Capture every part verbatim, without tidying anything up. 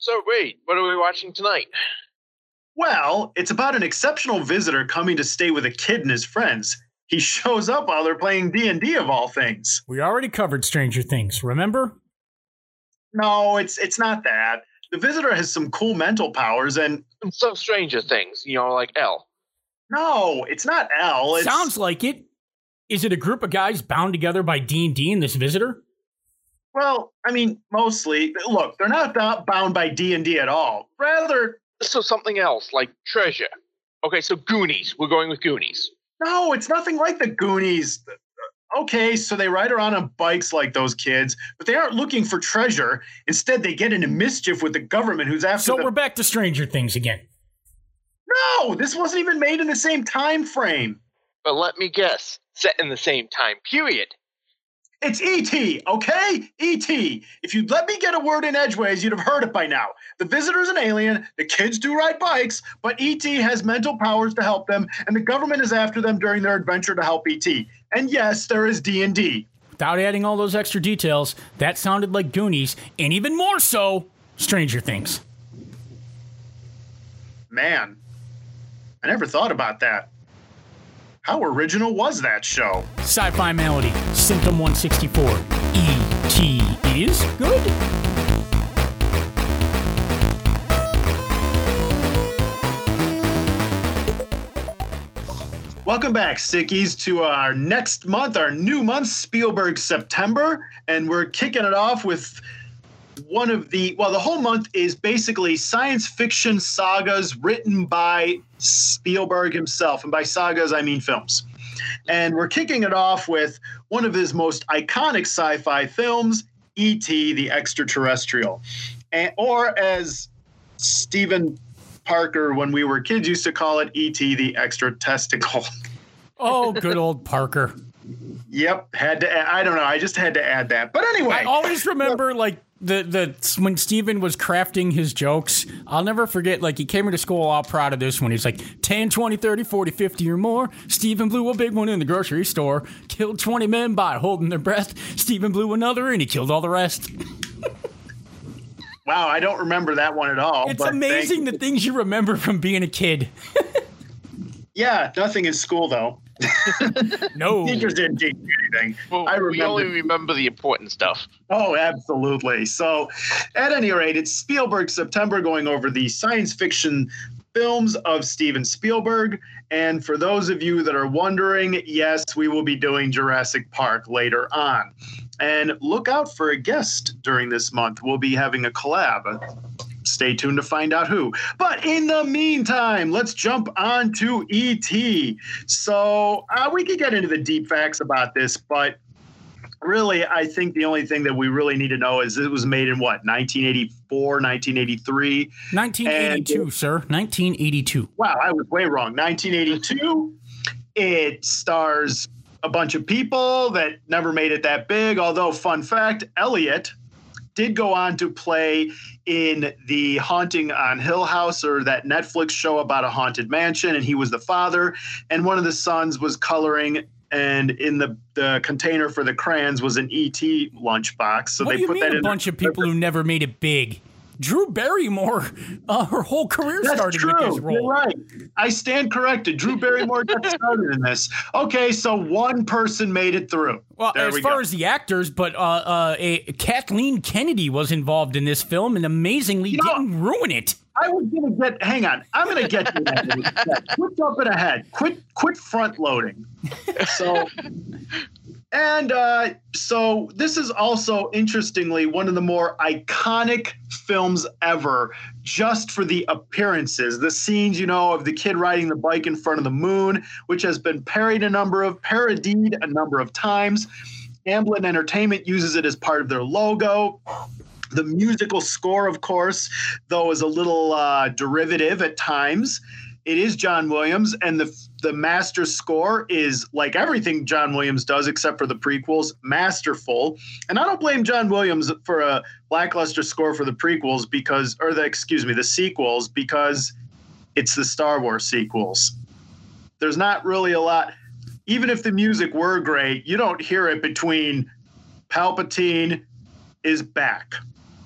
So wait, what are we watching tonight? Well, it's about an exceptional visitor coming to stay with a kid and his friends. He shows up while they're playing D and D of all things. We already covered Stranger Things, remember? No, it's it's not that. The visitor has some cool mental powers and... And some Stranger Things, you know, like Elle. No, it's not Elle. It's... Sounds like it. Is it a group of guys bound together by D and D and this visitor? Well, I mean, mostly. Look, they're not bound by D and D at all. Rather... So something else, like Treasure. Okay, so Goonies. We're going with Goonies. No, it's nothing like the Goonies. Okay, so they ride around on bikes like those kids, but they aren't looking for treasure. Instead, they get into mischief with the government who's after So the- we're back to Stranger Things again. No, this wasn't even made in the same time frame. But let me guess, set in the same time period. It's E T, okay? E T. If you'd let me get a word in edgeways, you'd have heard it by now. The visitor's an alien, the kids do ride bikes, but E T has mental powers to help them, and the government is after them during their adventure to help E T. And yes, there is D and D. Without adding all those extra details, that sounded like Goonies, and even more so, Stranger Things. Man, I never thought about that. How original was that show? Sci-Fi Melody, Symptom one sixty-four. E T is good? Welcome back, Sickies, to our next month, our new month, Spielberg September. And we're kicking it off with one of the, well, the whole month is basically science fiction sagas written by Spielberg himself. And by sagas, I mean films. And we're kicking it off with one of his most iconic sci-fi films, E T the Extraterrestrial. And, or as Stephen Parker, when we were kids, used to call it E T the Extra Testicle. Oh, good old Parker. Yep, had to add, I don't know, I just had to add that. But anyway. I always remember, like, the the when Steven was crafting his jokes, I'll never forget, like, he came into school all proud of this one. He's like, ten, twenty, thirty, forty, fifty or more. Steven blew a big one in the grocery store, killed twenty men by holding their breath. Steven blew another and he killed all the rest. Wow, I don't remember that one at all. It's but amazing the things you remember from being a kid. Yeah, nothing in school, though. No. Teachers didn't teach me anything. Well, I we only remember. remember the important stuff. Oh, absolutely. So, at any rate, it's Spielberg September, going over the science fiction films of Steven Spielberg. And for those of you that are wondering, yes, we will be doing Jurassic Park later on. And look out for a guest during this month. We'll be having a collab. Stay tuned to find out who. But in the meantime, let's jump on to E T. So uh, we could get into the deep facts about this, but really, I think the only thing that we really need to know is it was made in what, nineteen eighty-four, nineteen eighty-three? nineteen eighty-two, and, sir. nineteen eighty-two. Wow, I was way wrong. nineteen eighty-two. It stars a bunch of people that never made it that big, although, fun fact, Elliot did go on to play in the Haunting on Hill House, or that Netflix show about a haunted mansion, and he was the father, and one of the sons was coloring, and in the, the container for the crayons was an E T lunchbox. So what they do you put mean that a in bunch their- of people who never made it big? Drew Barrymore, uh, her whole career That's started true. with this role. You're right. I stand corrected. Drew Barrymore got started in this. Okay, so one person made it through. Well, There as we far go. as the actors, but uh, uh, a, Kathleen Kennedy was involved in this film and amazingly You know- didn't ruin it. I was gonna get. Hang on, I'm gonna get you that. Quit jumping ahead. Quit. Quit front loading. So, and uh, so this is also interestingly one of the more iconic films ever, just for the appearances, the scenes, you know, of the kid riding the bike in front of the moon, which has been parodied a number of parodied a number of times. Amblin Entertainment uses it as part of their logo. The musical score, of course, though, is a little uh, derivative at times. It is John Williams, and the the master score is, like everything John Williams does, except for the prequels, masterful. And I don't blame John Williams for a lackluster score for the prequels because, or the excuse me, the sequels, because it's the Star Wars sequels. There's not really a lot. Even if the music were great, you don't hear it between Palpatine is back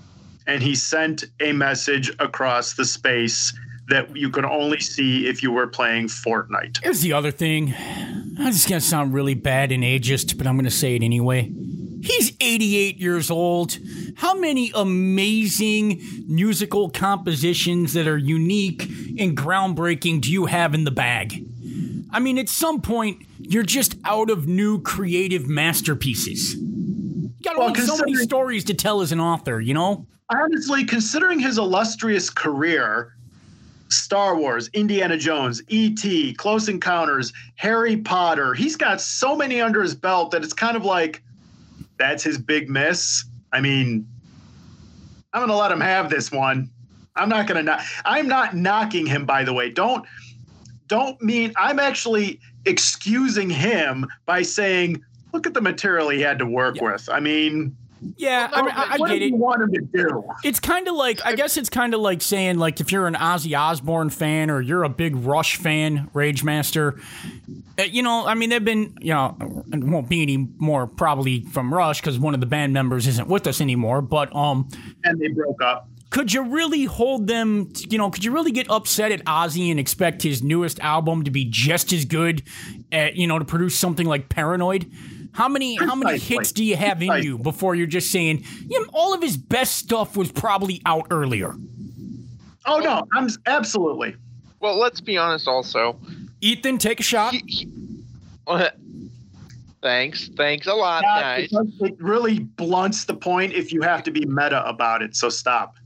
and he sent a message across the space that you could only see if you were playing Fortnite. Here's the other thing. This is going to sound really bad and ageist, but I'm going to say it anyway. He's eighty-eight years old. How many amazing musical compositions that are unique and groundbreaking do you have in the bag? I mean, at some point, you're just out of new creative masterpieces. You got Well, only so many considering- stories to tell as an author, you know? Honestly, considering his illustrious career, Star Wars, Indiana Jones, E T, Close Encounters, Harry Potter, he's got so many under his belt that it's kind of like, that's his big miss. I mean, I'm going to let him have this one. I'm not going to, I'm not knocking him, by the way. Don't, don't mean, I'm actually excusing him by saying, look at the material he had to work Yeah. with. I mean, Yeah, I, mean, I, I what get do it. you want him to do? It's kind of like, I guess it's kind of like saying, like, if you're an Ozzy Osbourne fan or you're a big Rush fan, Rage Master, uh, you know, I mean, they've been, you know, it won't be any more probably from Rush because one of the band members isn't with us anymore, but um, And they broke up. could you really hold them, you know, could you really get upset at Ozzy and expect his newest album to be just as good, at, you know, to produce something like Paranoid? How many how many Precisely. hits do you have in you before you're just saying, yeah, all of his best stuff was probably out earlier? Oh, no, I'm absolutely. Well, let's be honest also. Ethan, take a shot. He, he, uh, thanks. Thanks a lot, Yeah, guys. because it really blunts the point if you have to be meta about it. So stop.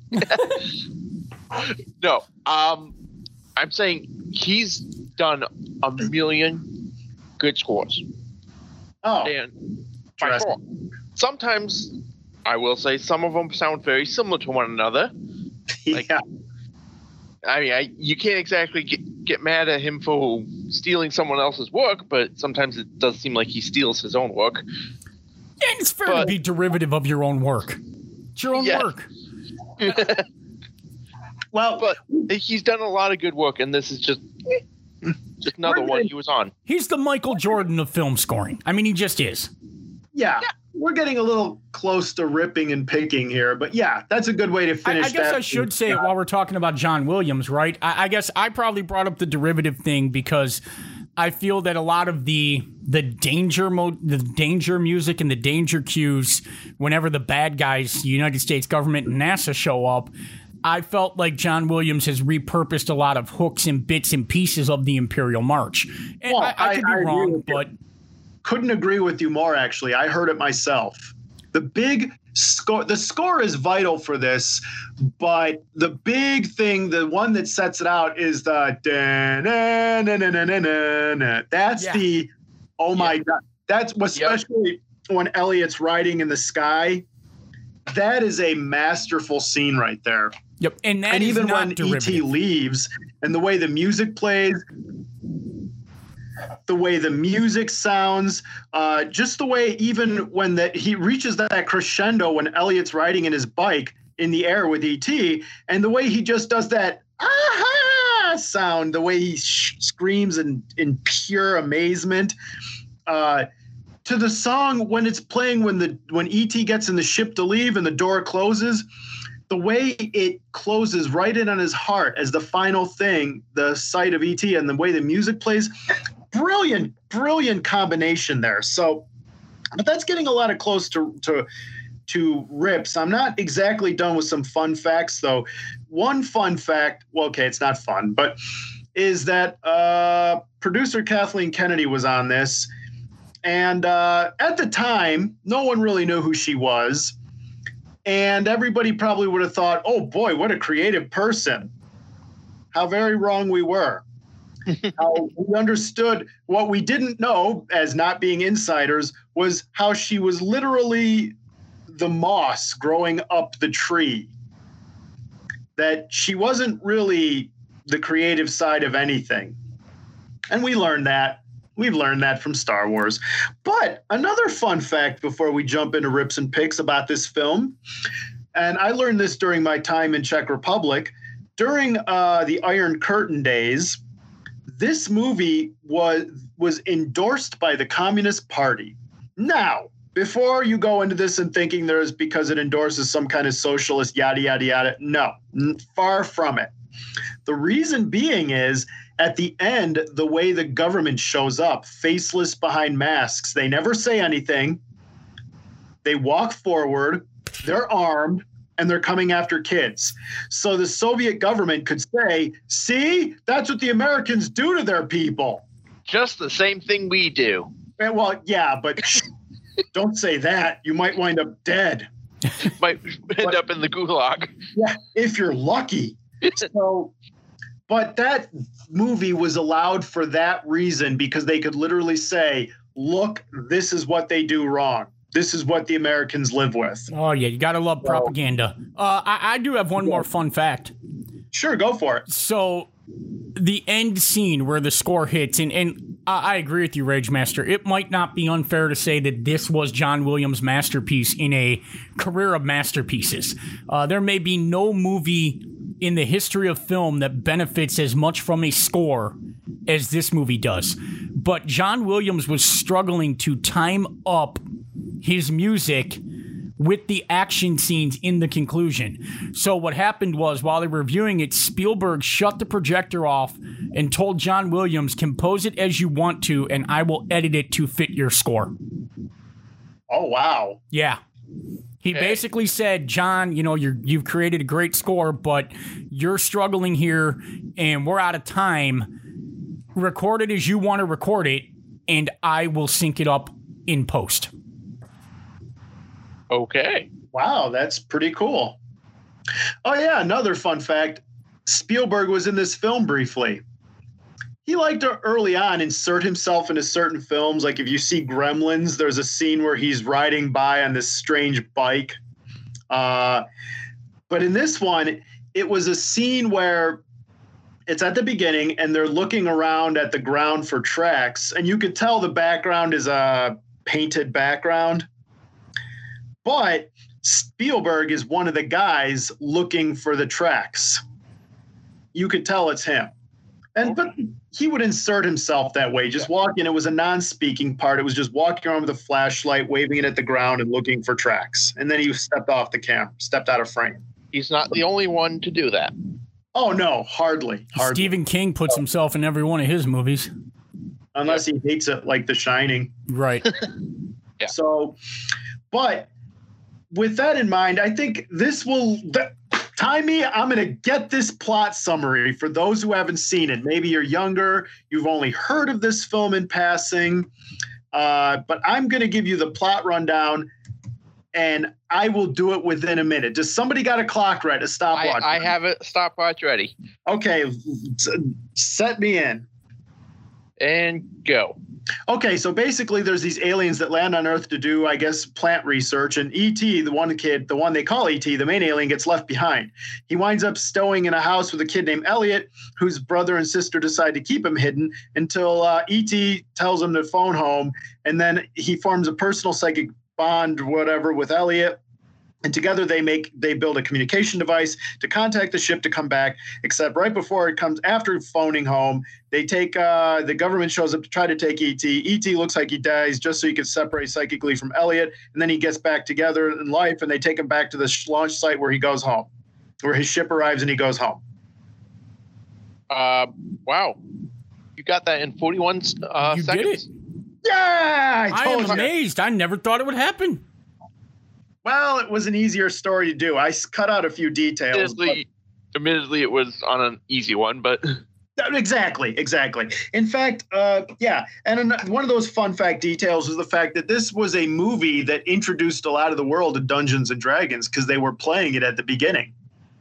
No, um, I'm saying he's done a million good scores. Oh, And by Jurassic. far, sometimes I will say some of them sound very similar to one another. Like, yeah. I mean, I, you can't exactly get, get mad at him for stealing someone else's work, but sometimes it does seem like he steals his own work. Yeah, it's fair to but- be derivative of your own work. It's your own Yeah. work. Well, But he's done a lot of good work, and this is just eh, just another We're one getting- he was on. He's the Michael Jordan of film scoring. I mean, he just is. yeah, we're getting a little close to ripping and picking here, but yeah, that's a good way to I, finish I guess that. I should say it while we're talking about John Williams, right? I, I guess I probably brought up the derivative thing because I feel that a lot of the the danger mo- the danger music and the danger cues, whenever the bad guys, the United States government and NASA show up, I felt like John Williams has repurposed a lot of hooks and bits and pieces of the Imperial March. And Well, I, I could I- I be agree wrong, with you. but Couldn't agree with you more, actually. I heard it myself. The big score, the score is vital for this, but the big thing, the one that sets it out is the da-na-na-na-na-na-na. That's Yeah. the, oh my God. That's especially when Elliot's riding in the sky. That is a masterful scene right there. yep, and that And is even not when E T derivative. leaves and the way the music plays, the way the music sounds, uh, just the way even when that he reaches that crescendo when Elliot's riding in his bike in the air with E T, and the way he just does that aha sound, the way he sh- screams in, in pure amazement. Uh, to the song when it's playing when the when E T gets in the ship to leave and the door closes, the way it closes right in on his heart as the final thing, the sight of E T, and the way the music plays, brilliant, brilliant combination there. So, but that's getting a lot of close to to to rips. I'm not exactly done with some fun facts though. One fun fact, well, okay, it's not fun, but is that uh, producer Kathleen Kennedy was on this. And uh, at the time, no one really knew who she was. And everybody probably would have thought, oh boy, what a creative person. How very wrong we were. How we understood what we didn't know as not being insiders was how she was literally the moss growing up the tree. That she wasn't really the creative side of anything. And we learned that. We've learned that from Star Wars. But another fun fact before we jump into rips and picks about this film, and I learned this during my time in Czech Republic, during uh, the Iron Curtain days, this movie was was endorsed by the Communist Party. Now, before you go into this and thinking there's because it endorses some kind of socialist yada, yada, yada. No, far from it. The reason being is at the end, the way the government shows up, faceless behind masks, they never say anything. They walk forward, they're armed, and they're coming after kids. So the Soviet government could say, see, that's what the Americans do to their people. Just the same thing we do. And, well, yeah, but don't say that. You might wind up dead. Might end but, up in the gulag. Yeah, if you're lucky. So, but that movie was allowed for that reason because they could literally say, look, this is what they do wrong. This is what the Americans live with. Oh, yeah. You got to love propaganda. Uh, I, I do have one more fun fact. Sure, go for it. So the end scene where the score hits, and, and I, I agree with you, Rage Master. It might not be unfair to say that this was John Williams' masterpiece in a career of masterpieces. Uh, there may be no movie in the history of film that benefits as much from a score as this movie does. But John Williams was struggling to time up his music with the action scenes in the conclusion. So what happened was, while they were reviewing it, Spielberg shut the projector off and told John Williams, compose it as you want to, and I will edit it to fit your score. Oh, wow. Yeah. He okay. basically said, John, you know, you're, you've created a great score, but you're struggling here, and we're out of time. Record it as you want to record it, and I will sync it up in post. Okay. Wow, that's pretty cool. Oh, yeah, another fun fact. Spielberg was in this film briefly. He liked to early on insert himself into certain films. Like if you see Gremlins, there's a scene where he's riding by on this strange bike. Uh, but in this one, it was a scene where it's at the beginning and they're looking around at the ground for tracks. And you could tell the background is a painted background. But Spielberg is one of the guys looking for the tracks. You could tell it's him. And but he would insert himself that way, just walking. It was a non-speaking part. It was just walking around with a flashlight, waving it at the ground and looking for tracks. And then he stepped off the camera, stepped out of frame. He's not the only one to do that. Oh, no, hardly. hardly. Stephen King puts himself in every one of his movies. Unless he hates it like The Shining. Right. Yeah. So, but with that in mind, I think this will... Th- Timey, I'm going to get this plot summary for those who haven't seen it. Maybe you're younger, you've only heard of this film in passing, uh, but I'm going to give you the plot rundown, and I will do it within a minute. Does somebody got a clock ready, a stopwatch? I, I have a stopwatch ready. Okay, set me in. And go. Okay, so basically there's these aliens that land on Earth to do, I guess, plant research. And E T, the one kid, the one they call E T, the main alien, gets left behind. He winds up stowing in a house with a kid named Elliot, whose brother and sister decide to keep him hidden until uh, E T tells him to phone home. And then he forms a personal psychic bond, whatever, with Elliot. And together they make they build a communication device to contact the ship to come back. Except right before it comes, after phoning home, they take uh, the government shows up to try to take E T. E T looks like he dies just so he can separate psychically from Elliot, and then he gets back together in life. And they take him back to the launch site where he goes home, where his ship arrives and he goes home. Uh, wow, you got that in forty-one uh, you seconds. did it. Yeah, I, I told am you. amazed. I never thought it would happen. Well, it was an easier story to do. I cut out a few details. Admittedly, admittedly, it was on an easy one, but exactly, exactly. In fact, uh, yeah. And one of those fun fact details was the fact that this was a movie that introduced a lot of the world to Dungeons and Dragons because they were playing it at the beginning.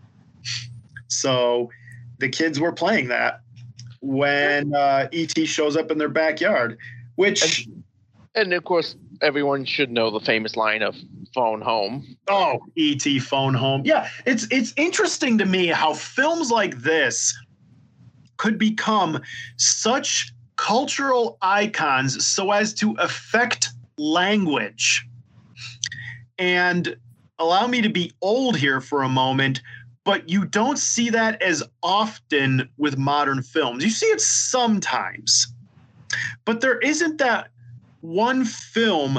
So the kids were playing that when uh, E T shows up in their backyard, which... And, and of course, everyone should know the famous line of phone home. Oh, E T phone home. Yeah, it's it's interesting to me how films like this could become such cultural icons so as to affect language. And allow me to be old here for a moment, but you don't see that as often with modern films. You see it sometimes, but there isn't that one film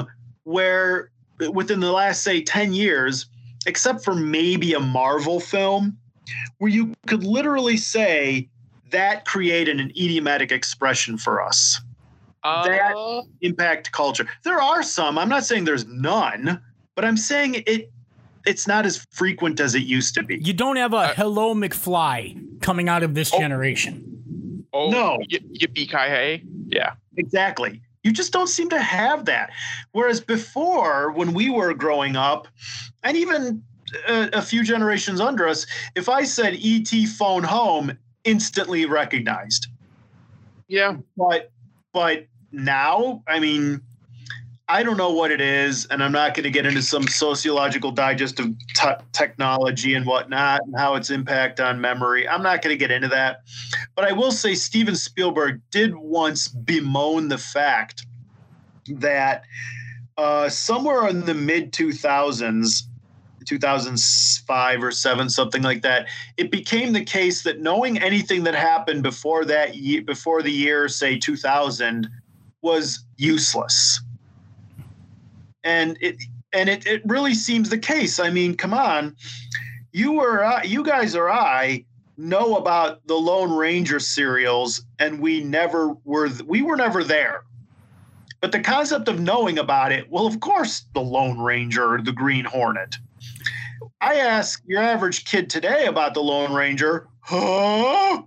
where within the last, say, ten years, except for maybe a Marvel film, where you could literally say that created an idiomatic expression for us. Uh, that impact culture. There are some. I'm not saying there's none, but I'm saying it. It's not as frequent as it used to be. You don't have a uh, Hello McFly coming out of this oh, generation. Oh no! Y- yippee ki hey! Yeah, exactly. You just don't seem to have that. Whereas before, when we were growing up, and even a, a few generations under us, if I said E T phone home, instantly recognized. Yeah, but but now, I mean, I don't know what it is, and I'm not going to get into some sociological digest of t- technology and whatnot and how its impact on memory. I'm not going to get into that. But I will say Steven Spielberg did once bemoan the fact that uh, somewhere in the mid two thousands, two thousand five or seven, something like that, it became the case that knowing anything that happened before that year, before the year, say two thousand, was useless. And it and it, it really seems the case. I mean, come on, you or I, you guys or I know about the Lone Ranger serials, and we never were. We were never there. But the concept of knowing about it, well, of course, the Lone Ranger or the Green Hornet. I ask your average kid today about the Lone Ranger. Huh?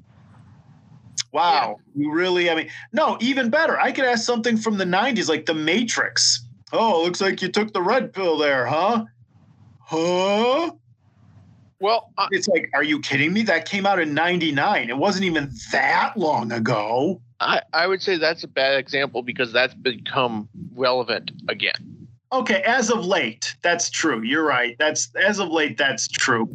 Wow, yeah. You really? I mean, no. Even better, I could ask something from the nineties, like The Matrix. Oh, looks like you took the red pill there, huh? Huh? Well, uh, it's like, are you kidding me? That came out in ninety-nine. It wasn't even that long ago. I, I would say that's a bad example because that's become relevant again. Okay, as of late, that's true. You're right. That's as of late, that's true.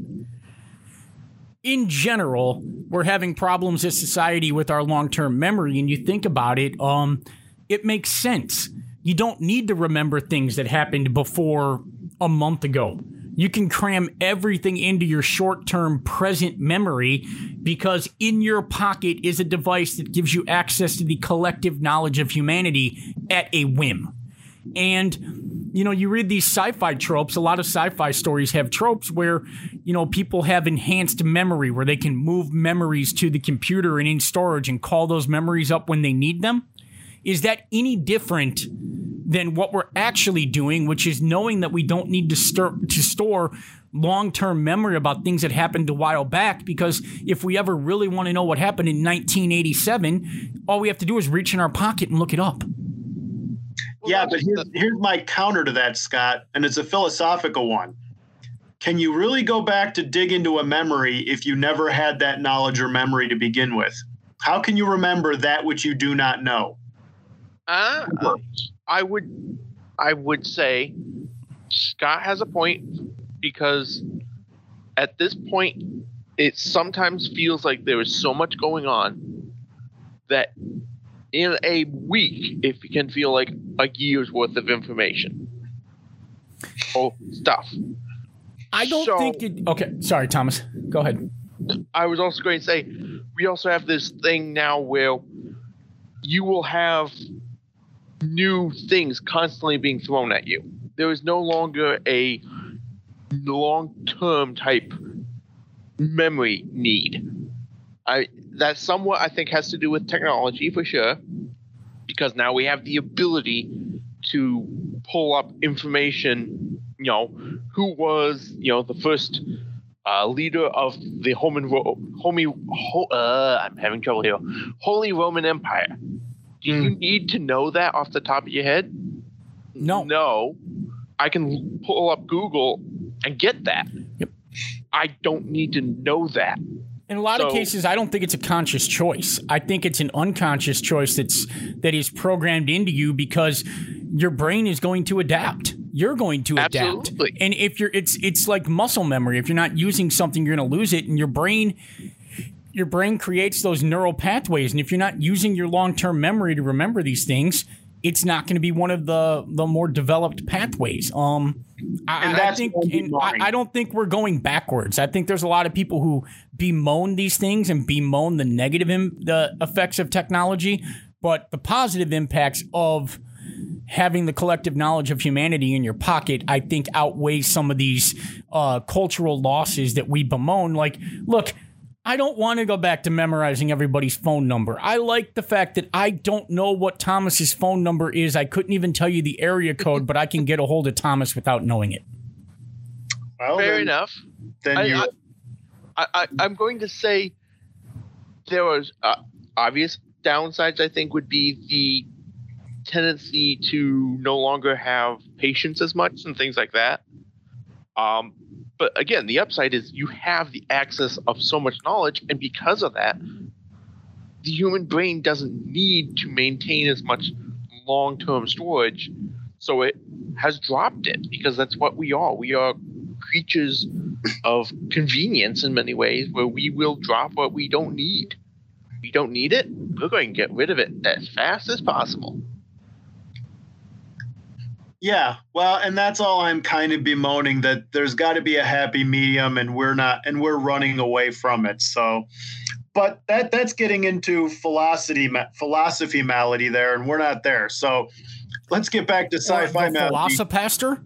In general, we're having problems as society with our long-term memory, and you think about it, um, it makes sense. You don't need to remember things that happened before a month ago. You can cram everything into your short-term present memory because in your pocket is a device that gives you access to the collective knowledge of humanity at a whim. And, you know, you read these sci-fi tropes. A lot of sci-fi stories have tropes where, you know, people have enhanced memory where they can move memories to the computer and in storage and call those memories up when they need them. Is that any different than what we're actually doing, which is knowing that we don't need to, stir, to store long-term memory about things that happened a while back? Because if we ever really want to know what happened in nineteen eighty-seven, all we have to do is reach in our pocket and look it up. Yeah, but here's, here's my counter to that, Scott, and it's a philosophical one. Can you really go back to dig into a memory if you never had that knowledge or memory to begin with? How can you remember that which you do not know? Uh, I would, I would say Scott has a point because at this point, it sometimes feels like there is so much going on that in a week, it can feel like a year's worth of information or stuff. I don't so, think it. Okay, sorry, Thomas. Go ahead. I was also going to say, we also have this thing now where you will have new things constantly being thrown at you. There is no longer a long-term type memory need. I that somewhat I think has to do with technology for sure, because now we have the ability to pull up information. You know, who was you know the first uh, leader of the Holy Holy Ho, uh, I'm having trouble here. Holy Roman Empire. Do you need to know that off the top of your head? No. No. I can pull up Google and get that. Yep. I don't need to know that. In a lot so, of cases, I don't think it's a conscious choice. I think it's an unconscious choice that's that is programmed into you because your brain is going to adapt. You're going to adapt. Absolutely. And if you're it's it's like muscle memory. If you're not using something, you're going to lose it, and your brain Your brain creates those neural pathways, and if you're not using your long-term memory to remember these things, it's not going to be one of the, the more developed pathways. Um, I, and that's I think and I, I don't think we're going backwards. I think there's a lot of people who bemoan these things and bemoan the negative Im- the effects of technology, but the positive impacts of having the collective knowledge of humanity in your pocket, I think outweighs some of these uh, cultural losses that we bemoan. Like, look, I don't want to go back to memorizing everybody's phone number. I like the fact that I don't know what Thomas's phone number is. I couldn't even tell you the area code, but I can get a hold of Thomas without knowing it. Well, Fair then, enough. Then I, you. I, I, I, I'm going to say there was uh, obvious downsides, I think, would be the tendency to no longer have patience as much and things like that. Um, but again, the upside is you have the access of so much knowledge, and because of that, the human brain doesn't need to maintain as much long-term storage, so it has dropped it because that's what we are. We are creatures of convenience in many ways, where we will drop what we don't need. If we don't need it, we're going to get rid of it as fast as possible. Yeah, well, and that's all I'm kind of bemoaning, that there's got to be a happy medium, and we're not, and we're running away from it. So, but that that's getting into philosophy philosophy malady there, and we're not there. So, let's get back to sci-fi the malady. Velocipaster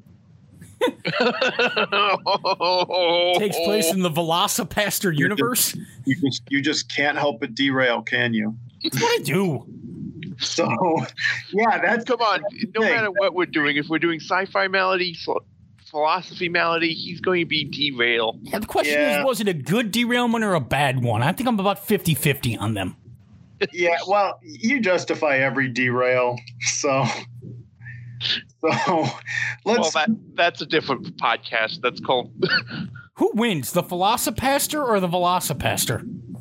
takes place in the Velocipaster universe. You just you just can't help but derail, can you? That's what I do. So, yeah, that's Come on, no matter what we're doing, if we're doing sci-fi malady, philosophy malady, he's going to be derail. Yeah, the question Yeah. is, was it a good derailment or a bad one? I think I'm about fifty-fifty on them. Yeah, well, you justify every derail, so so let's. Well, that that's a different podcast. That's called. Who wins, the Velocipaster or the Velocipaster?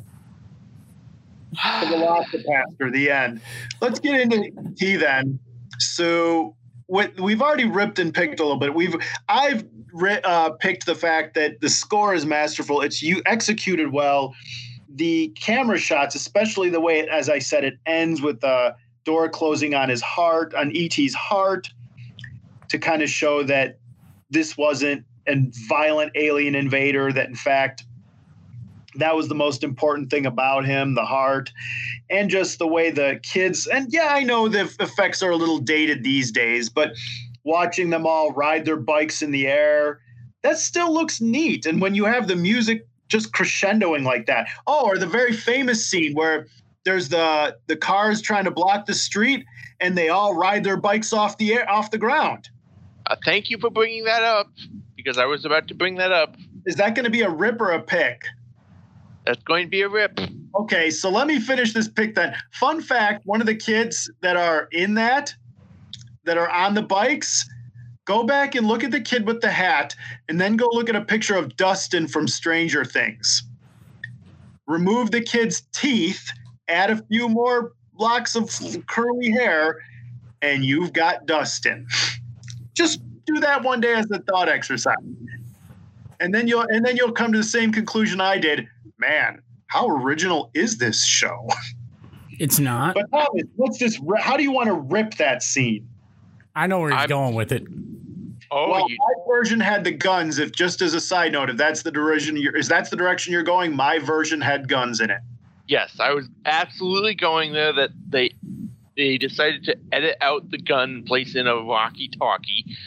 The Velocipaster, the end. Let's get into T then. So what we've already ripped and picked a little bit. We've I've ri- uh, picked the fact that the score is masterful. It's you executed well. The camera shots, especially the way, it, as I said, it ends with the door closing on his heart, on E T's heart, to kind of show that this wasn't a violent alien invader, that in fact that was the most important thing about him, the heart, and just the way the kids, and yeah, I know the effects are a little dated these days, but watching them all ride their bikes in the air, that still looks neat. And when you have the music just crescendoing like that. Oh, or the very famous scene where there's the the cars trying to block the street and they all ride their bikes off the air, off the ground. Uh, thank you for bringing that up, because I was about to bring that up. Is that going to be a rip or a pick? That's going to be a rip. Okay, so let me finish this pick then. Fun fact, one of the kids that are in that, that are on the bikes, go back and look at the kid with the hat, and then go look at a picture of Dustin from Stranger Things. Remove the kid's teeth, add a few more locks of curly hair, and you've got Dustin. Just do that one day as a thought exercise. And then you'll and then you'll come to the same conclusion I did. Man, how original is this show? It's not. But Thomas, let's just how do you want to rip that scene? I know where he's I'm- going with it. Oh, well, you, my version had the guns. If just as a side note, if that's the direction you're, is that's the direction you're going, my version had guns in it. yes, I was absolutely going there. That they they decided to edit out the gun, place in a walkie-talkie.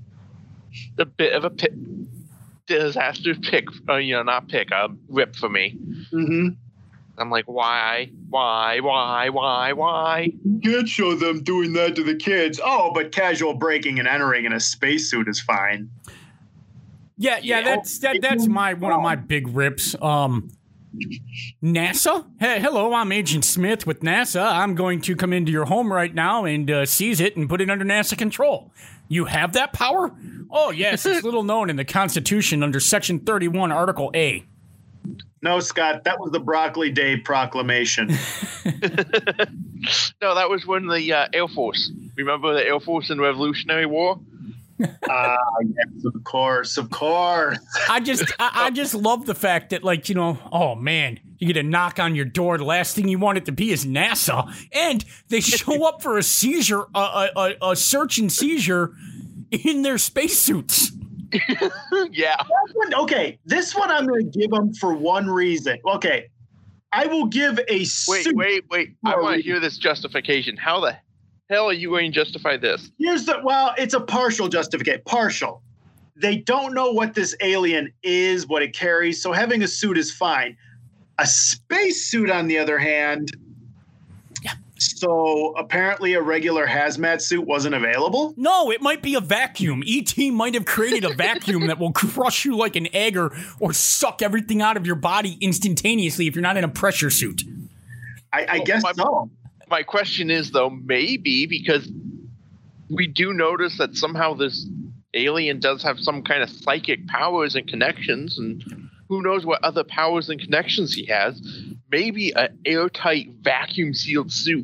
A bit of a pi- disaster pick, uh, you know, not pick, a rip for me. Mm-hmm. I'm like, why, why, why, why, why? You can't show them doing that to the kids. Oh, but casual breaking and entering in a spacesuit is fine. Yeah, yeah, Yeah. that's that, that's my one of my big rips. Um, NASA? Hey, hello, I'm Agent Smith with NASA. I'm going to come into your home right now and uh, seize it and put it under NASA control. You have that power? Oh, yes, it's little known in the Constitution under Section thirty-one, Article A. No, Scott, that was the Broccoli Day proclamation. No, that was when the uh, Air Force. Remember the Air Force in the Revolutionary War? Ah, yes, of course, of course. I just, I, I just love the fact that, like, you know, oh man, you get a knock on your door. The last thing you want it to be is NASA, and they show up for a seizure, a, a, a, a search and seizure in their spacesuits. Yeah. That one- okay, this one I'm going to give them for one reason. Okay, I will give a Wait, suit. wait, wait. I want to hear this justification. How the hell are you going to justify this? Here's the well, it's a partial justification. Partial. They don't know what this alien is, what it carries, so having a suit is fine. A spacesuit, on the other hand, yeah. So apparently a regular hazmat suit wasn't available? No, it might be a vacuum. E T might have created a vacuum that will crush you like an egg or, or suck everything out of your body instantaneously if you're not in a pressure suit. I, I well, guess my, so. My question is, though, maybe because we do notice that somehow this alien does have some kind of psychic powers and connections, and who knows what other powers and connections he has. Maybe an airtight vacuum sealed suit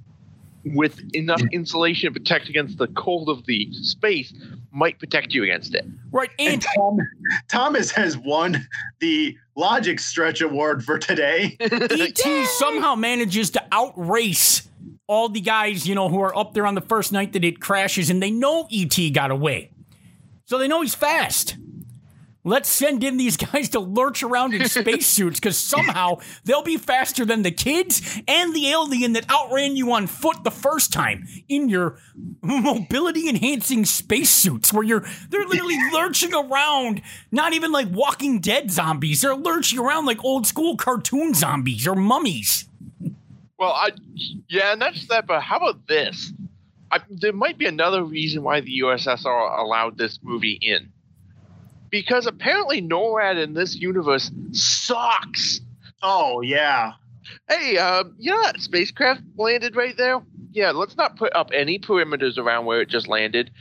with enough insulation to protect against the cold of the space might protect you against it. Right. And, and Tom, Thomas has won the Logic Stretch Award for today. E T somehow manages to outrace all the guys, you know, who are up there on the first night that it crashes, and they know E T got away. So they know he's fast. Let's send in these guys to lurch around in spacesuits because somehow they'll be faster than the kids and the alien that outran you on foot the first time in your mobility-enhancing spacesuits where you're they're literally lurching around, not even like Walking Dead zombies. They're lurching around like old-school cartoon zombies or mummies. Well, I yeah, not just that, but how about this? I, there might be another reason why the U S S R allowed this movie in. Because apparently NORAD in this universe sucks. Oh, yeah. Hey, uh, you know that spacecraft landed right there? Yeah, let's not put up any perimeters around where it just landed.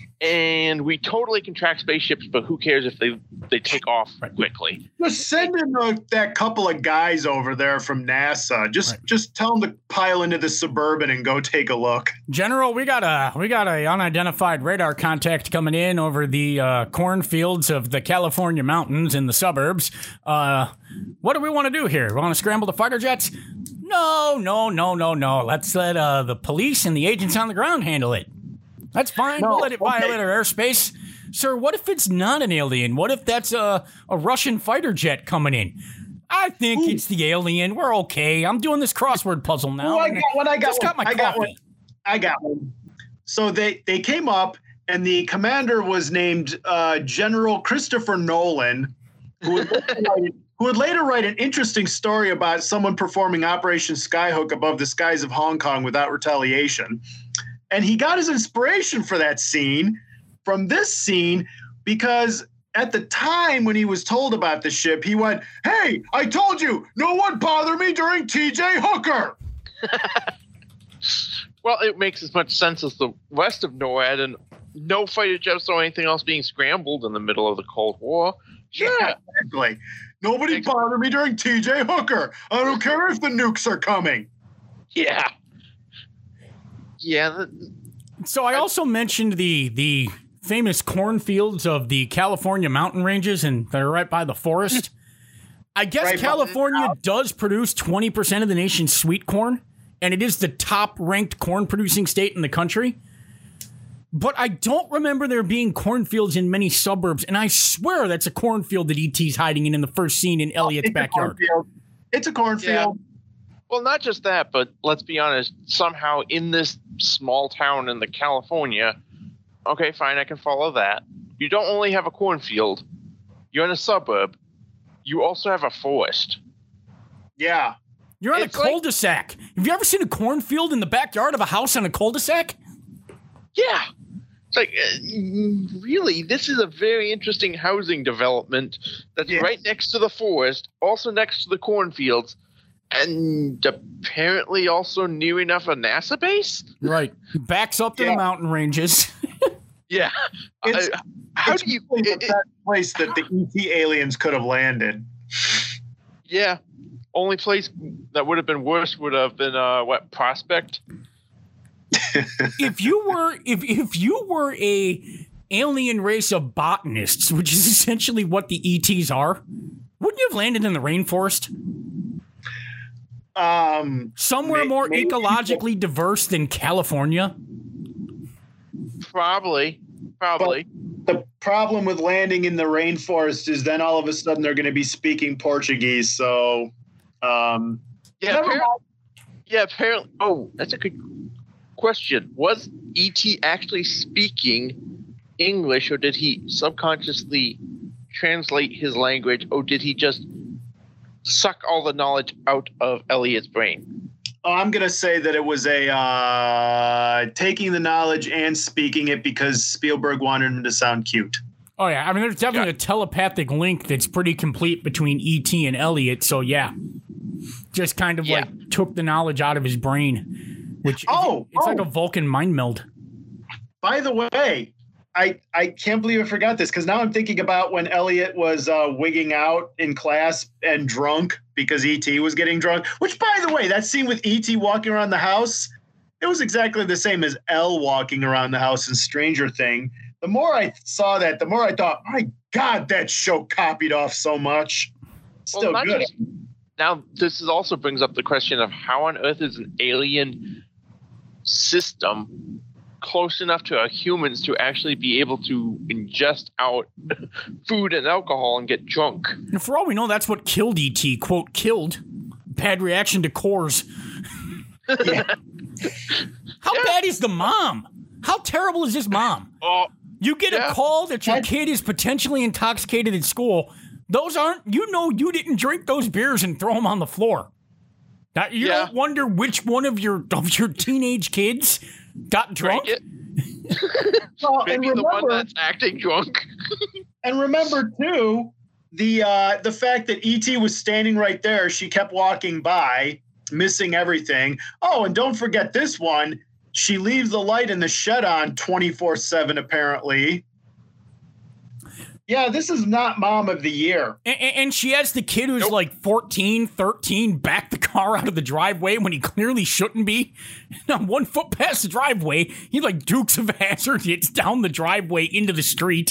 And we totally can track spaceships, but who cares if they, they take off quickly? Just send in uh, that couple of guys over there from NASA. Just right. just tell them to pile into the Suburban and go take a look. General, we got a we got a unidentified radar contact coming in over the uh, cornfields of the California mountains in the suburbs. Uh, what do we want to do here? We want to scramble the fighter jets? No, no, no, no, no. Let's let uh, the police and the agents on the ground handle it. That's fine. No, we'll let it okay. violate our airspace. Sir, what if it's not an alien? What if that's a, a Russian fighter jet coming in? I think Ooh. It's the alien. We're okay. I'm doing this crossword puzzle now. Ooh, I got one. I got Just one. got my I coffee. got one. I got one. So they, they came up, and the commander was named uh, General Christopher Nolan, who would, write, who would later write an interesting story about someone performing Operation Skyhook above the skies of Hong Kong without retaliation. And he got his inspiration for that scene from this scene because at the time when he was told about the ship, he went, "Hey, I told you, no one bother me during T J Hooker." Well, it makes as much sense as the rest of NORAD, and no fighter jets or anything else being scrambled in the middle of the Cold War. Sure. Yeah, exactly. Nobody exactly. bother me during T J Hooker. I don't care if the nukes are coming. Yeah. Yeah. So I also mentioned the the famous cornfields of the California mountain ranges, and they're right by the forest. I guess right California does produce twenty percent of the nation's sweet corn, and it is the top-ranked corn-producing state in the country. But I don't remember there being cornfields in many suburbs, and I swear that's a cornfield that E T's hiding in in the first scene in Elliot's oh, it's backyard. A it's a cornfield. Yeah. Well, not just that, but let's be honest, somehow in this small town in the California, okay, fine, I can follow that. You don't only have a cornfield, you're in a suburb, you also have a forest. Yeah. You're on it's a cul-de-sac. Like, have you ever seen a cornfield in the backyard of a house on a cul-de-sac? Yeah. It's like, uh, really, this is a very interesting housing development that's yes. right next to the forest, also next to the cornfields, and apparently also near enough a NASA base? Right. Backs up to yeah. the mountain ranges. yeah. It's, uh, how it's do you... Really it, the best place that the E T aliens could have landed. Yeah. Only place that would have been worse would have been, uh, what, Prospect? if you were if if you were a alien race of botanists, which is essentially what the E Ts are, wouldn't you have landed in the rainforest? Um, Somewhere may, more maybe. ecologically diverse than California? Probably. Probably. But the problem with landing in the rainforest is then all of a sudden they're going to be speaking Portuguese. So, um, yeah, apparently, yeah, apparently. Oh, that's a good. question: was E T actually speaking English, or did he subconsciously translate his language, or did he just suck all the knowledge out of Elliot's brain? Oh, I'm going to say that it was a uh, taking the knowledge and speaking it because Spielberg wanted him to sound cute. Oh, yeah. I mean, there's definitely yeah. a telepathic link that's pretty complete between E T and Elliot. So, yeah. Just kind of yeah. like took the knowledge out of his brain, which oh, is, it's oh. like a Vulcan mind meld. By the way, I, I can't believe I forgot this because now I'm thinking about when Elliot was uh, wigging out in class and drunk because E T was getting drunk, which, by the way, that scene with E T walking around the house, it was exactly the same as Elle walking around the house in Stranger Thing. The more I saw that, the more I thought, my God, that show copied off so much. Still well, good. Just, now, this is also brings up the question of how on earth is an alien system close enough to our humans to actually be able to ingest out food and alcohol and get drunk. And for all we know, that's what killed E T. Quote, killed. Bad reaction to cores. Yeah. How yeah. bad is the mom? How terrible is this mom? Oh, you get yeah. a call that your kid is potentially intoxicated at school. Those aren't, you know, you didn't drink those beers and throw them on the floor. Now, you yeah. don't wonder which one of your of your teenage kids got drunk? Well, Maybe and remember, the one that's acting drunk. And remember, too, the uh, the fact that E T was standing right there. She kept walking by, missing everything. Oh, and don't forget this one. She leaves the light in the shed on twenty-four seven, apparently. Yeah, this is not mom of the year. And, and she has the kid who's nope. like fourteen, thirteen, back the car out of the driveway when he clearly shouldn't be. Now, one foot past the driveway, he like Dukes of Hazzard hits down the driveway into the street.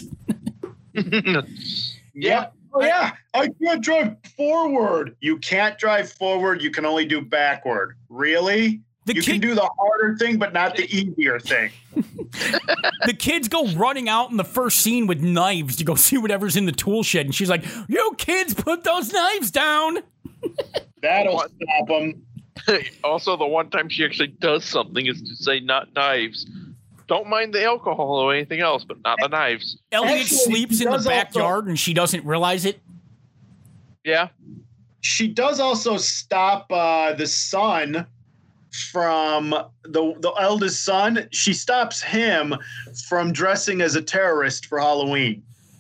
Yeah. Oh, yeah. I can't drive forward. You can't drive forward. You can only do backward. Really? The you kid- can do the harder thing, but not the easier thing. The kids go running out in the first scene with knives to go see whatever's in the tool shed. And she's like, you kids, put those knives down. That'll stop them. Also, the one time she actually does something is to say not knives. Don't mind the alcohol or anything else, but not the knives. Elliot Actually, sleeps in the backyard also- and she doesn't realize it. Yeah. She does also stop uh, the son from the the eldest son. She stops him from dressing as a terrorist for Halloween.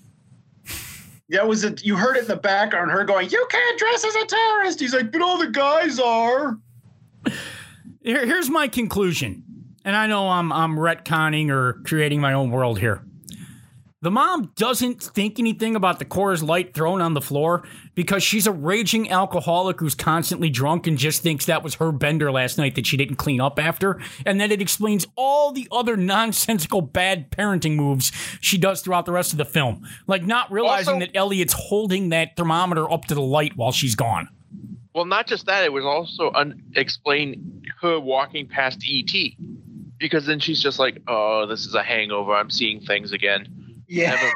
That was it. You heard it in the background, her going, "You can't dress as a terrorist." He's like, "But all the guys are." Here, here's my conclusion, and I know I'm I'm retconning or creating my own world here. The mom doesn't think anything about the Coors Light thrown on the floor because she's a raging alcoholic who's constantly drunk and just thinks that was her bender last night that she didn't clean up after. And then it explains all the other nonsensical bad parenting moves she does throughout the rest of the film. Like not realizing also, that Elliot's holding that thermometer up to the light while she's gone. Well, not just that. It was also unexplained her walking past E T because then she's just like, oh, this is a hangover. I'm seeing things again. Yeah.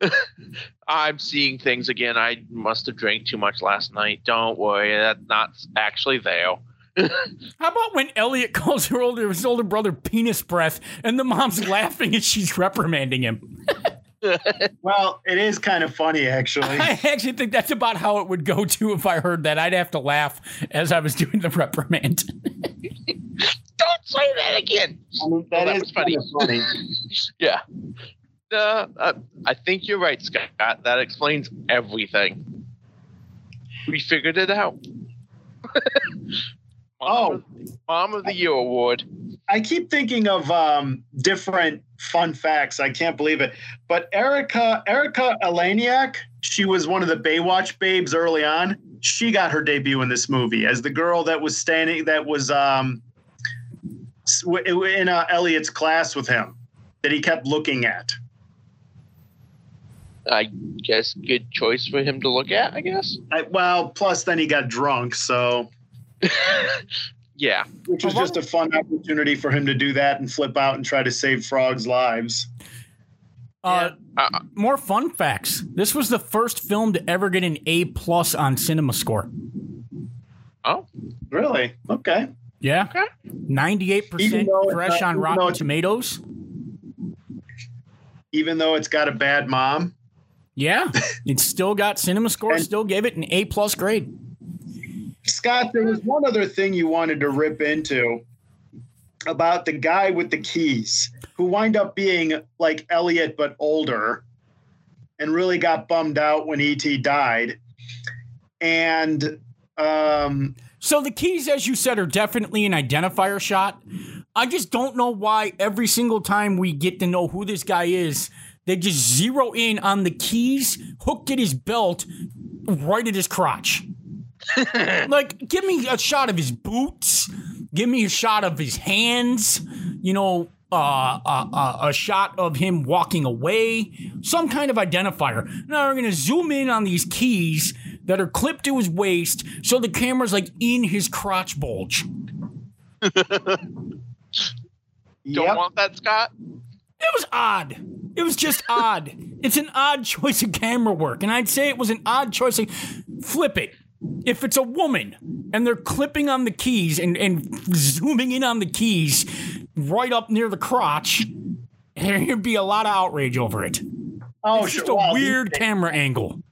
I'm seeing things again. I must have drank too much last night. Don't worry, that's not actually there. How about when Elliot calls her older his older brother penis breath and the mom's laughing as she's reprimanding him? Well, it is kind of funny, actually. I actually think that's about how it would go too if I heard that. I'd have to laugh as I was doing the reprimand. Don't say that again. I mean, that, well, that is funny. funny. Yeah. Uh, uh, I think you're right, Scott. That explains everything. We figured it out. Mom oh, of, Mom of the Year award. I keep thinking of um, different fun facts. I can't believe it. But Erica Erica Eleniak, she was one of the Baywatch babes early on. She got her debut in this movie as the girl that was standing, that was um, in uh, Elliot's class with him, that he kept looking at. I guess good choice for him to look at, I guess. I, well, plus then he got drunk, so. Yeah. Which was just a fun opportunity for him to do that and flip out and try to save frogs' lives. Uh, uh, more fun facts. This was the first film to ever get an A plus on Cinema Score. Oh, really? Okay. Yeah. Okay. ninety-eight Even percent though it's fresh not- on even though Rotten it's- Tomatoes. Even though it's got a bad mom. Yeah. It's still got Cinema Score, And- still gave it an A plus grade. Scott, there was one other thing you wanted to rip into about the guy with the keys who wind up being like Elliot but older and really got bummed out when E T died. And um, So the keys, as you said, are definitely an identifier shot. I just don't know why every single time we get to know who this guy is, they just zero in on the keys hooked at his belt right at his crotch. Like, give me a shot of his boots. Give me a shot of his hands. You know, uh, uh, uh, a shot of him walking away. Some kind of identifier. Now we're going to zoom in on these keys that are clipped to his waist so the camera's like in his crotch bulge. Don't yep. want that, Scott? It was odd. It was just odd. It's an odd choice of camera work. And I'd say it was an odd choice of flip it. If it's a woman and they're clipping on the keys and, and zooming in on the keys right up near the crotch, there'd be a lot of outrage over it. Oh, It's sure. just a Well, weird it, camera angle.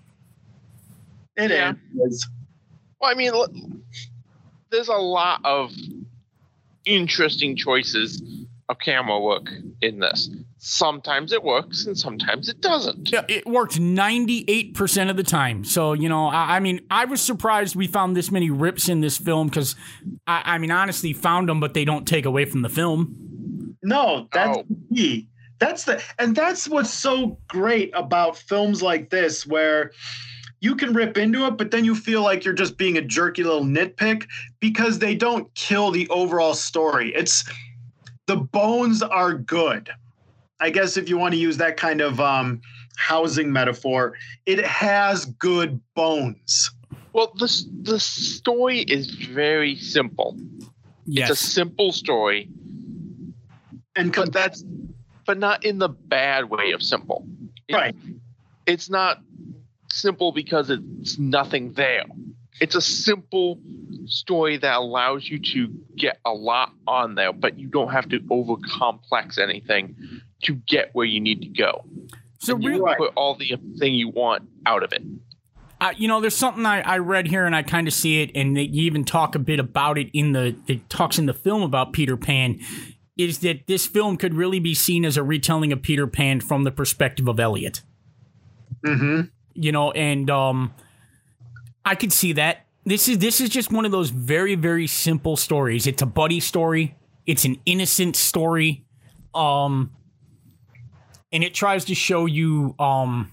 It Yeah. is. Well, I mean, look, there's a lot of interesting choices of camera work in this. Sometimes it works and sometimes it doesn't. Yeah, it worked ninety-eight percent of the time. So, you know, I, I mean, I was surprised we found this many rips in this film because, I, I mean, honestly, found them, but they don't take away from the film. No, that's Oh. the key. That's the and that's what's so great about films like this, where you can rip into it, but then you feel like you're just being a jerky little nitpick because they don't kill the overall story. It's the bones are good. I guess if you want to use that kind of um, housing metaphor, it has good bones. Well, the, the story is very simple. Yes. It's a simple story, And but that's but not in the bad way of simple. It- right. It's not simple because it's nothing there. It's a simple story that allows you to get a lot on there, but you don't have to over complex anything to get where you need to go. So, And you real, Right. put all the thing you want out of it. uh, you know, there's something I, I read here and I kind of see it, and they, you even talk a bit about it in the, it talks in the film about Peter Pan, is that this film could really be seen as a retelling of Peter Pan from the perspective of Elliot. Mm-hmm. You know, and um, I could see that. This is this is just one of those very, very simple stories. It's a buddy story. It's an innocent story. Um, and it tries to show you um,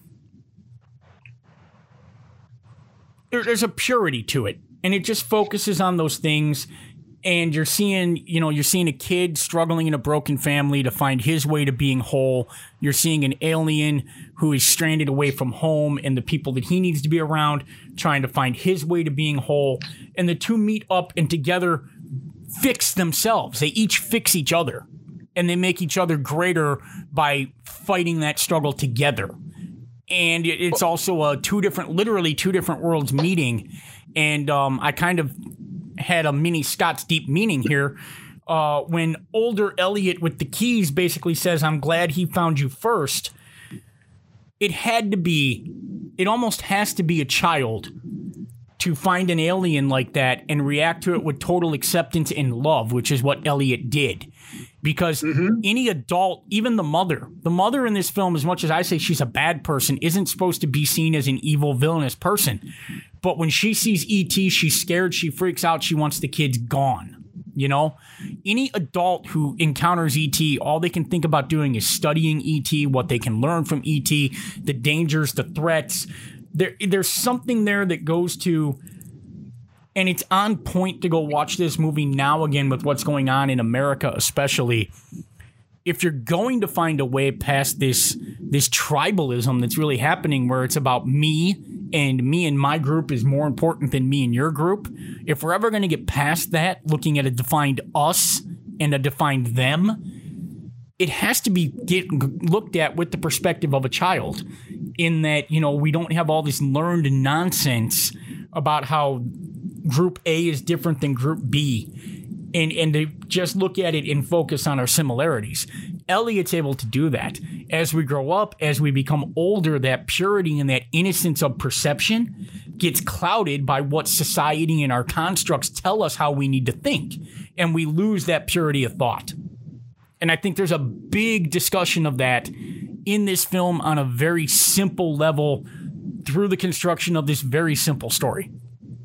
there, there's a purity to it. And it just focuses on those things. And you're seeing, you know, you're seeing a kid struggling in a broken family to find his way to being whole. You're seeing an alien who is stranded away from home and the people that he needs to be around, trying to find his way to being whole. And the two meet up and together fix themselves. They each fix each other. And they make each other greater by fighting that struggle together. And it- it's also a two different, literally two different worlds meeting. And um, I kind of had a mini Scott's Deep Meaning here uh, when older Elliot with the keys basically says, I'm glad he found you first. It had to be, it almost has to be a child to find an alien like that and react to it with total acceptance and love, which is what Elliot did. Because Mm-hmm. any adult, even the mother, the mother in this film, as much as I say she's a bad person, isn't supposed to be seen as an evil, villainous person. But when she sees E T, she's scared, she freaks out, she wants the kids gone. You know? Any adult who encounters E T, all they can think about doing is studying E T, what they can learn from E T, the dangers, the threats. There, there's something there that goes to... And it's on point to go watch this movie now again with what's going on in America, especially. If you're going to find a way past this this tribalism that's really happening where it's about me and me and my group is more important than me and your group, if we're ever going to get past that, looking at a defined us and a defined them, it has to be get, looked at with the perspective of a child in that, you know, we don't have all this learned nonsense about how Group A is different than Group B. and, and to just look at it and focus on our similarities. Elliot's able to do that. As we grow up, as we become older, that purity and that innocence of perception gets clouded by what society and our constructs tell us how we need to think. And we lose that purity of thought. And I think there's a big discussion of that in this film on a very simple level through the construction of this very simple story.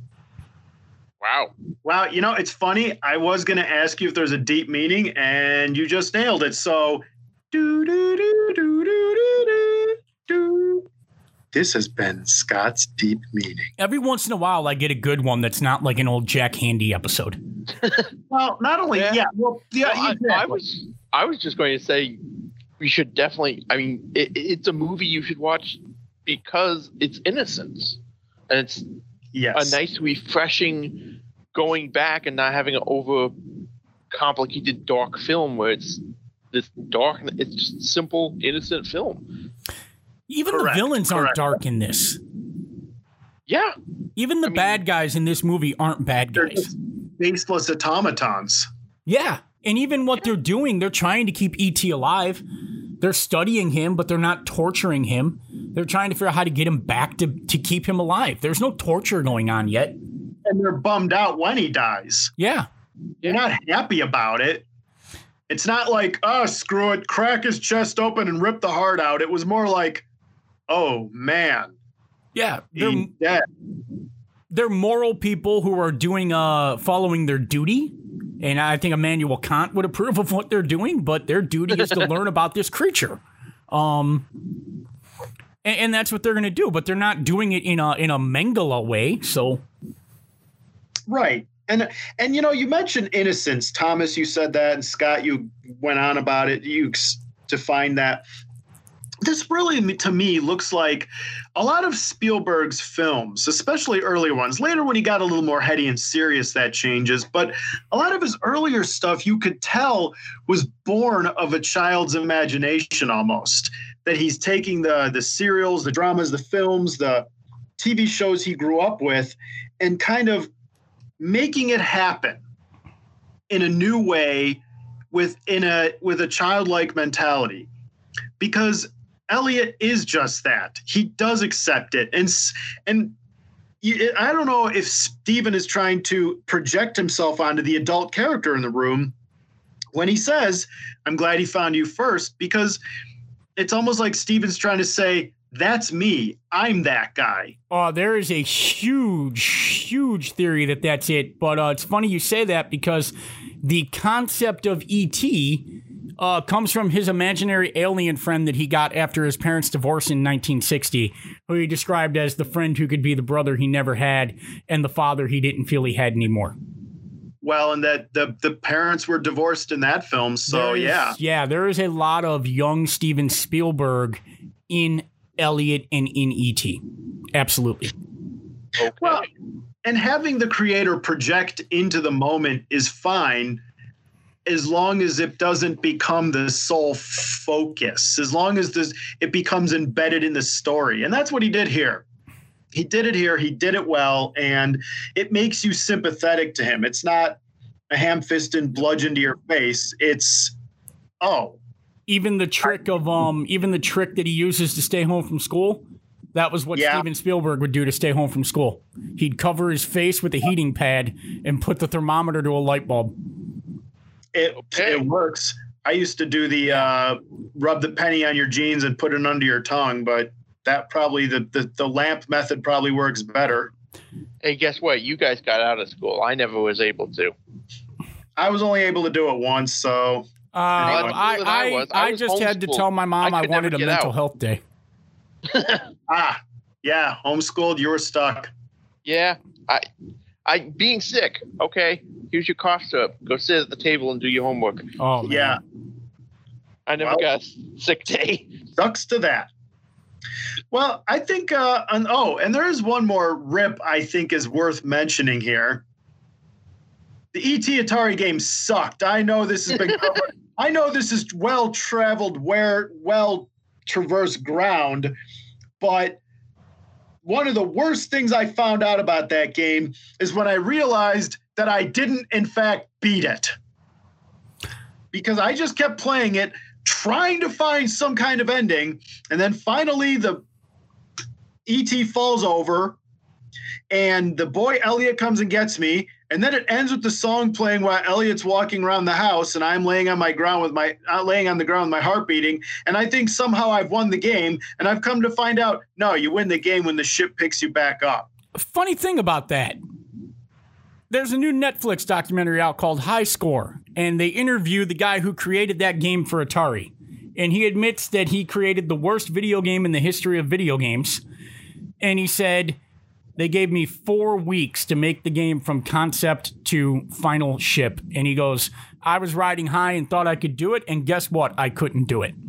Wow. Wow. You know, it's funny. I was going to ask you if there's a deep meaning, and you just nailed it. So, do, do, do, do, do, do, do. This has been Scott's deep meaning. Every once in a while, I get a good one that's not like an old Jack Handy episode. Well, not only, yeah. Yeah. well, yeah, Well, I, exactly. I was I was just going to say we should definitely. I mean, it, it's a movie you should watch because it's innocence, and it's yes. a nice, refreshing going back and not having an over complicated dark film where it's this dark. It's just simple, innocent film. Even Correct, the villains aren't correct. dark in this. Yeah, Even the I mean- bad guys in this movie aren't bad They're guys. just faceless automatons. Yeah. And even what they're doing, they're trying to keep E T alive. They're studying him, but they're not torturing him. They're trying to figure out how to get him back to, to keep him alive. There's no torture going on yet. And they're bummed out when he dies. Yeah. They're not happy about it. It's not like, oh, screw it, crack his chest open and rip the heart out. It was more like, oh, man, Yeah. They're, he's dead. they're moral people who are doing, uh, following their duty. And I think Immanuel Kant would approve of what they're doing, but their duty is to learn about this creature. Um, and, and that's what they're going to do, but they're not doing it in a, in a Mengele way. So Right. And, and you know, you mentioned innocence. Thomas, you said that, and Scott, you went on about it. You ex- defined that. This really, to me, looks like a lot of Spielberg's films, especially earlier ones. Later, when he got a little more heady and serious, that changes. But a lot of his earlier stuff, you could tell, was born of a child's imagination almost. That he's taking the, the serials, the dramas, the films, the T V shows he grew up with, and kind of making it happen in a new way with in a with a childlike mentality. Because Elliot is just that. He does accept it. And and I don't know if Steven is trying to project himself onto the adult character in the room when he says, I'm glad he found you first, because it's almost like Steven's trying to say, that's me. I'm that guy. Uh, there is a huge, huge theory that that's it. But uh, it's funny you say that because the concept of E T uh, comes from his imaginary alien friend that he got after his parents' divorce in nineteen sixty, who he described as the friend who could be the brother he never had and the father he didn't feel he had anymore. Well, and that the, the parents were divorced in that film. So, There is- yeah. Yeah, there is a lot of young Steven Spielberg in Elliot and in E T. Absolutely. okay. Well, and having the creator project into the moment is fine as long as it doesn't become the sole focus, as long as this, it becomes embedded in the story. And that's what he did here. He did it here. He did it well. And it makes you sympathetic to him. It's not a ham-fisted bludgeon to your face. It's, oh, Even the trick of um, even the trick that he uses to stay home from school, that was what Yeah. Steven Spielberg would do to stay home from school. He'd cover his face with a heating pad and put the thermometer to a light bulb. it, Okay. it works. I used to do the uh, rub the penny on your jeans and put it under your tongue, but that probably the, the, the lamp method probably works better. Hey, guess what? You guys got out of school. I never was able to. I was only able to do it once, so Uh, Anyway. I, Older than I I, was. I I was just had to homeschooled. tell my mom I I, could wanted never a get mental out. health day. ah, yeah, homeschooled, you were stuck. Yeah, I, I being sick. Okay, here's your cough syrup. Go sit at the table and do your homework. Oh, man. Yeah, I never Well- got a sick day. sucks to that. Well, I think, uh, and, oh, and there is one more rip I think is worth mentioning here. The E T Atari game sucked. I know this has been covered. I know this is well traveled, where well traversed ground, but one of the worst things I found out about that game is when I realized that I didn't, in fact, beat it. Because I just kept playing it, trying to find some kind of ending, and then finally the E T falls over, and the boy Elliot comes and gets me, and then it ends with the song playing while Elliot's walking around the house, and I'm laying on my ground with my uh, laying on the ground with my heart beating, and I think somehow I've won the game, and I've come to find out, no, you win the game when the ship picks you back up. Funny thing about that, there's a new Netflix documentary out called High Score, and they interview the guy who created that game for Atari, and he admits that he created the worst video game in the history of video games, and he said, they gave me four weeks to make the game from concept to final ship. And he goes, I was riding high and thought I could do it. And guess what? I couldn't do it.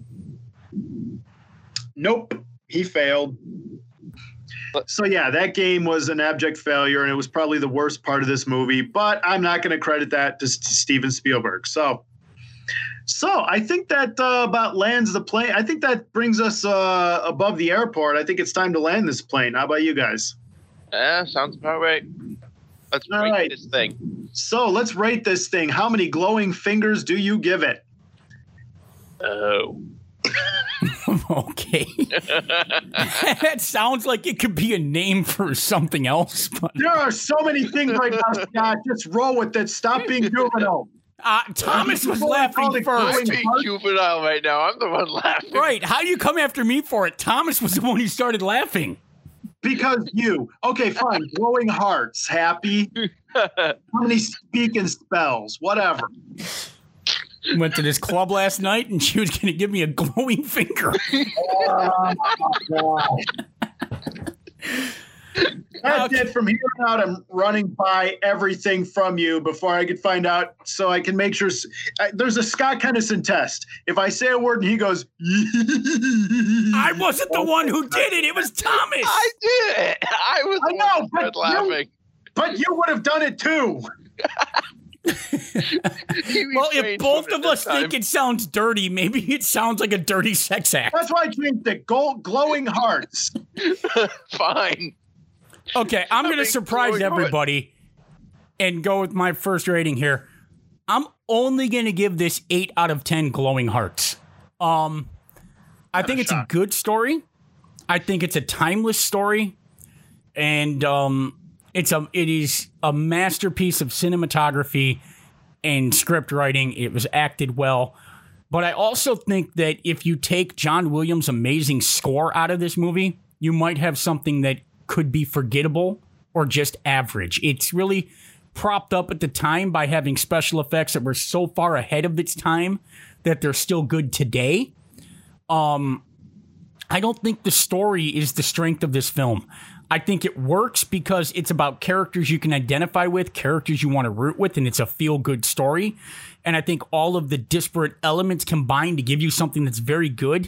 Nope. He failed. So, yeah, that game was an abject failure, and it was probably the worst part of this movie. But I'm not going to credit that to Steven Spielberg. So, so I think that uh, about lands the plane. I think that brings us uh, above the airport. I think it's time to land this plane. How about you guys? Yeah, sounds about right. Let's All rate right. this thing. So let's rate this thing. How many glowing fingers do you give it? Oh. Okay. That sounds like it could be a name for something else. But There are so many things right now, Scott. Just roll with it. Stop being juvenile. uh, Thomas was laughing Call it first. I'm being juvenile right now. I'm the one laughing. Right. How do you come after me for it? Thomas was the one who started laughing. Because you. Okay, fine. Glowing hearts. Happy. How many speaking spells? Whatever. Went to this club last night and she was going to give me a glowing finger. Oh, God. That's Okay. it. From here on out, I'm running by everything from you before I can find out, so I can make sure. I, there's a Scott Kennison test. If I say a word and he goes, I wasn't the one who did it. It was Thomas. I did it. I was I the know, one but who started laughing. but you would have done it too. He Well, if refrained both from of it us this think time. it sounds dirty, maybe it sounds like a dirty sex act. That's why I changed it. Gold, glowing hearts. Fine. Okay, I'm going to Something surprise glowing heart. everybody and go with my first rating here. I'm only going to give this eight out of ten glowing hearts. Um, I think a it's a shot. good story. I think it's a timeless story, and um, it's a it is a masterpiece of cinematography and script writing. It was acted well. But I also think that if you take John Williams' amazing score out of this movie, you might have something that could be forgettable or just average. It's really propped up at the time by having special effects that were so far ahead of its time that they're still good today. Um, I don't think the story is the strength of this film. I think it works because it's about characters you can identify with, characters you want to root with, and it's a feel-good story. And I think all of the disparate elements combine to give you something that's very good.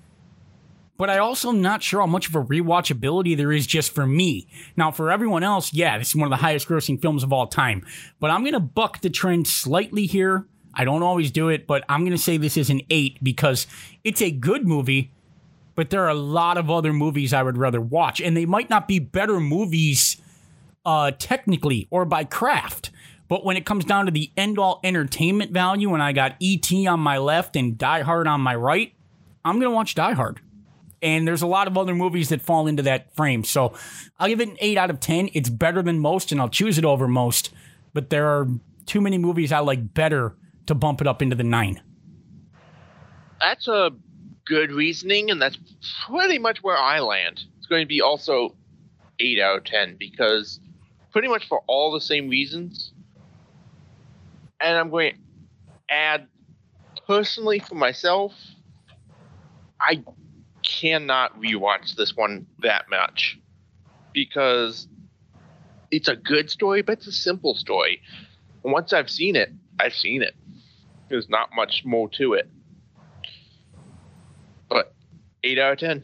But I also am not sure how much of a rewatchability there is just for me. Now, for everyone else, yeah, this is one of the highest grossing films of all time. But I'm going to buck the trend slightly here. I don't always do it, but I'm going to say this is an eight because it's a good movie, but there are a lot of other movies I would rather watch. And they might not be better movies uh, technically or by craft. But when it comes down to the end-all entertainment value, and I got E T on my left and Die Hard on my right, I'm going to watch Die Hard. And there's a lot of other movies that fall into that frame. So I'll give it an eight out of ten. It's better than most, and I'll choose it over most. But there are too many movies I like better to bump it up into the nine. That's a good reasoning, and that's pretty much where I land. It's going to be also eight out of ten because pretty much for all the same reasons. And I'm going to add, personally for myself, I cannot rewatch this one that much because it's a good story, but it's a simple story. And once I've seen it, I've seen it. There's not much more to it. But eight out of ten.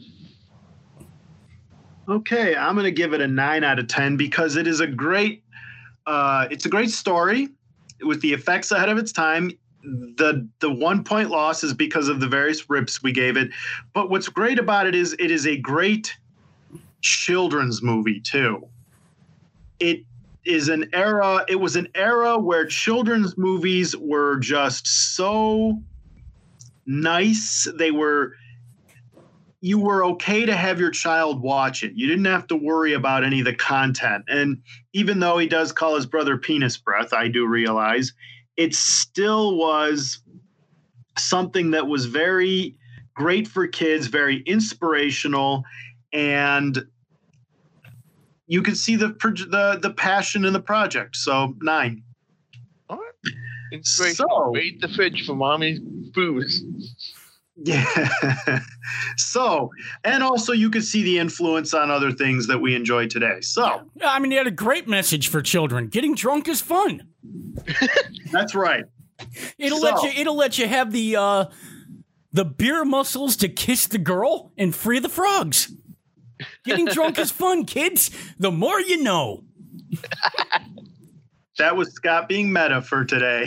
Okay, I'm going to give it a nine out of ten because it is a great, uh, it's a great story with the effects ahead of its time. The the one point loss is because of the various rips we gave it. But what's great about it is it is a great children's movie too. It is an era. It was an era where children's movies were just so nice. They were. You were okay to have your child watch it. You didn't have to worry about any of the content. And even though he does call his brother Penis Breath, I do realize it still was something that was very great for kids, very inspirational, and you could see the the the passion in the project. So nine. All right. Inspirational. So, raid the fridge for mommy's food. Yeah. So, and also you could see the influence on other things that we enjoy today. So, Yeah, I mean, he had a great message for children. Getting drunk is fun. that's right. It'll So- let you. It'll let you have the uh, the beer muscles to kiss the girl and free the frogs. Getting drunk is fun, kids. The more you know. That was Scott being meta for today.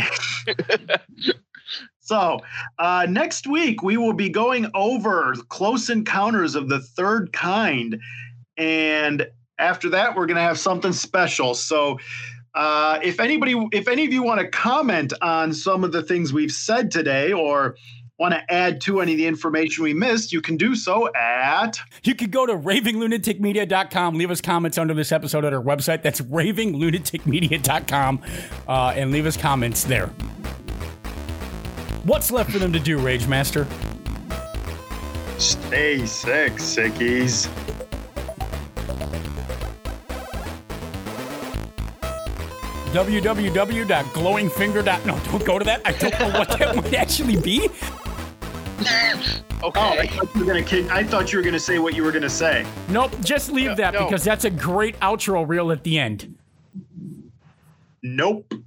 So, uh, next week we will be going over Close Encounters of the Third Kind. And after that, we're going to have something special. So, uh, if anybody, if any of you want to comment on some of the things we've said today or want to add to any of the information we missed, you can do so at... You could go to raving lunatic media dot com, leave us comments under this episode at our website. That's raving lunatic media dot com, uh, and leave us comments there. What's left for them to do, Rage Master? Stay sick, sickies. w w w dot glowing finger dot com. No, don't go to that. I don't know what that might actually be. Oh, Okay. I thought you were gonna kid- I thought you were going to say what you were going to say. Nope, just leave No, that no. because that's a great outro reel at the end. Nope.